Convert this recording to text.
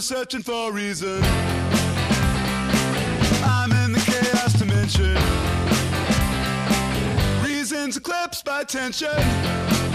searching for a reason. I'm in the chaos dimension. Reasons eclipsed by tension.